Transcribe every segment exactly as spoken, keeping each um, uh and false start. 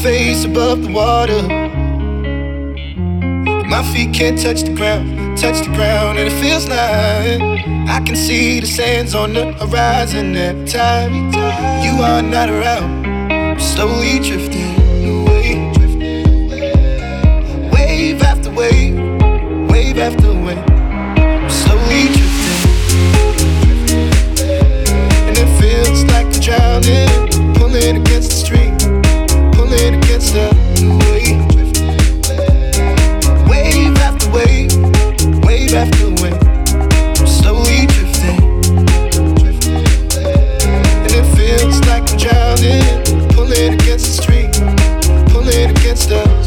face above the water. My feet can't touch the ground, touch the ground, and it feels like I can see the sands on the horizon every time you are not around. I'm slowly drifting away, wave after wave, wave after wave. I'm slowly drifting, and it feels like I'm drowning, pulling against the stream, pulling against the wave. Wave after wave, wave after wave. I'm slowly drifting, and it feels like I'm drowning, pulling against the stream, pulling against us.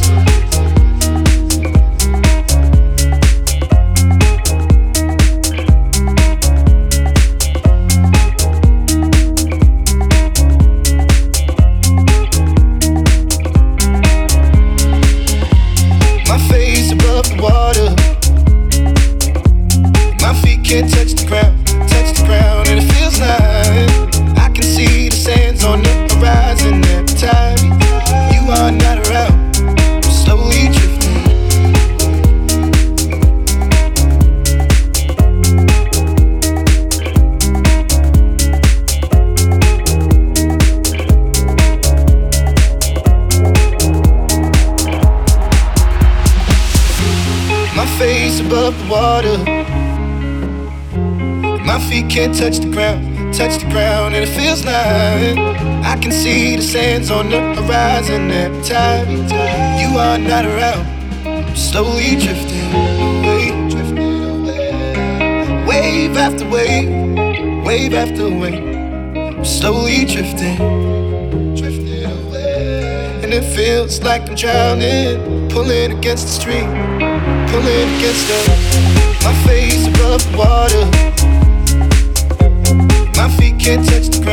Water. My feet can't touch the ground, touch the ground, and it feels like I can see the sands on the horizon every time you are not around. I'm slowly drifting, my face above the water. My feet can't touch the ground, touch the ground, and it feels like I can see the sands on the horizon every time you are not around. I'm slowly drifting away, drifting away. Wave after wave, wave after wave. I'm slowly drifting, drifting away, and it feels like I'm drowning, pulling against the stream, pulling against us. My face above the water. My feet can't touch the ground.